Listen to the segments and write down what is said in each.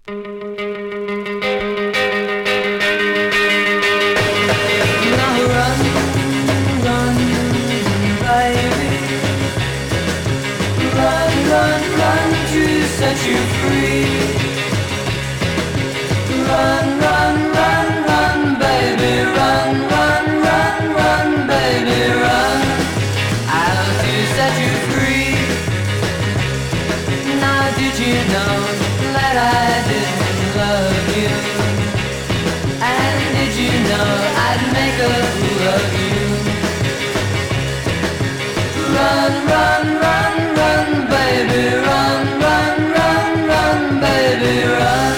Now run, run, baby. Run, run, run to set you free. Run, run, run, run, baby. Run, run, run, run, baby. Run. I'll to set you free. Now did you know that I didn't love you? And did you know I'd make a fool of you? Run, run, run, run, baby. Run, run, run, run, baby. Run.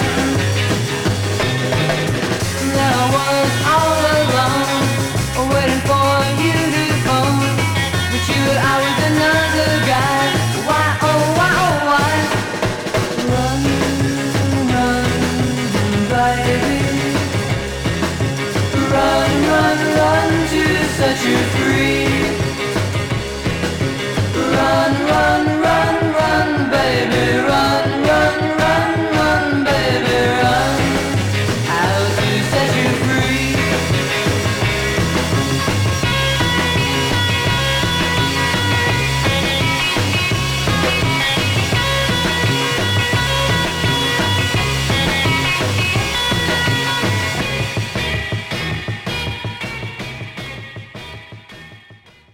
Then I was all alone, waiting for you to phone. But you were out with another guy. Why, oh, why, oh, why? Run, run, baby. Run, run, run to set you free.